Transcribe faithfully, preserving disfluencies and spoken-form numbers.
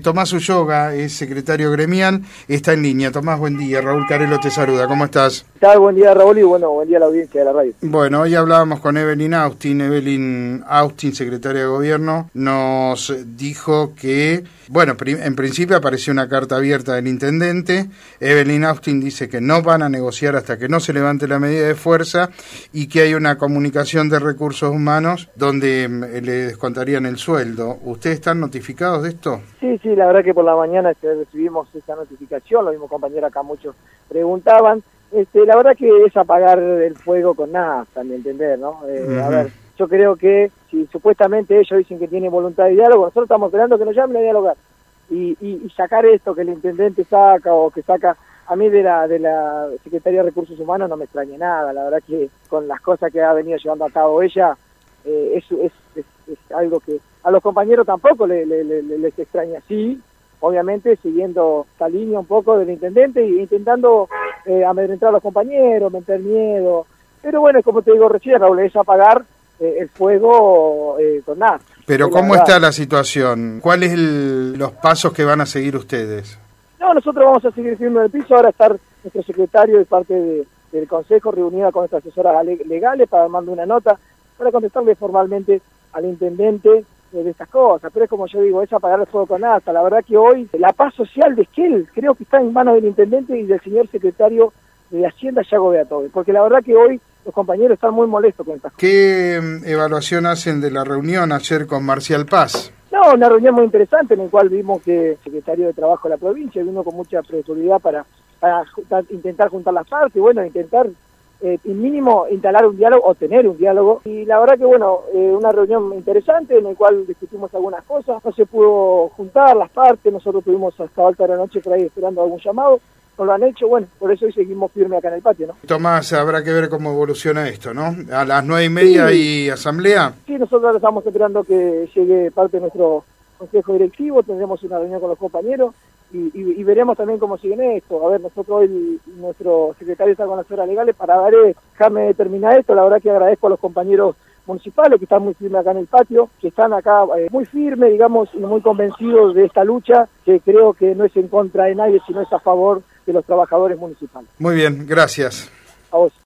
Tomás Ulloga es secretario gremial, está en línea. Tomás, buen día. Raúl Carelo te saluda. ¿Cómo estás? ¿Qué tal? Buen día, Raúl, y bueno, buen día a la audiencia de la radio. Bueno, hoy hablábamos con Evelyn Austin. Evelyn Austin, secretaria de Gobierno, nos dijo que, bueno, en principio apareció una carta abierta del intendente. Evelyn Austin dice que no van a negociar hasta que no se levante la medida de fuerza y que hay una comunicación de recursos humanos donde le descontarían el sueldo. ¿Ustedes están notificados de esto? Sí, sí, la verdad que por la mañana este, recibimos esa notificación, los mismos compañeros acá muchos preguntaban. Este, la verdad que es apagar el fuego con nafta, ¿me entendés, no? Eh, uh-huh. A ver, yo creo que si supuestamente ellos dicen que tienen voluntad de diálogo, nosotros estamos esperando que nos llamen a dialogar. Y, y, y sacar esto que el intendente saca o que saca a mí de la de la Secretaría de Recursos Humanos no me extraña nada. La verdad que con las cosas que ha venido llevando a cabo ella, eh, es, es, es, es algo que a los compañeros tampoco le, le, le, les extraña. Sí, obviamente siguiendo esta línea un poco del intendente e intentando eh, amedrentar a los compañeros, meter miedo. Pero bueno, como te digo recién, Raúl, es apagar eh, el fuego eh, con nada. Pero ¿cómo la está la situación? ¿Cuáles son los pasos que van a seguir ustedes? No, nosotros vamos a seguir firme en el piso. Ahora estar nuestro secretario de parte de, del Consejo reunida con nuestras asesoras legales para mandar una nota para contestarle formalmente al intendente de estas cosas. Pero es como yo digo, es apagar el fuego con nada. La verdad que hoy la paz social de Esquel creo que está en manos del intendente y del señor secretario de Hacienda, Yago Beatobe, porque la verdad que hoy los compañeros están muy molestos con estas cosas. ¿Qué evaluación hacen de la reunión ayer con Marcial Paz? No, una reunión muy interesante en la cual vimos que el secretario de Trabajo de la provincia vino con mucha prioridad para, para juntar, intentar juntar las partes, y bueno, intentar eh, mínimo instalar un diálogo o tener un diálogo. Y la verdad que bueno, eh, una reunión interesante en la cual discutimos algunas cosas, no se pudo juntar las partes, nosotros estuvimos hasta alta de la noche por ahí esperando algún llamado. No lo han hecho, bueno, por eso hoy seguimos firmes acá en el patio, ¿no? Tomás, habrá que ver cómo evoluciona esto, ¿no? A las nueve y media sí. ¿Y asamblea? Sí, nosotros estamos esperando que llegue parte de nuestro consejo directivo, tendremos una reunión con los compañeros y, y, y veremos también cómo sigue esto. A ver, nosotros hoy, nuestro secretario está con las horas legales para ver, dejarme terminar esto. La verdad que agradezco a los compañeros municipales que están muy firmes acá en el patio, que están acá eh, muy firmes, digamos, y muy convencidos de esta lucha, que creo que no es en contra de nadie, sino es a favor de los trabajadores municipales. Muy bien, gracias. A vos.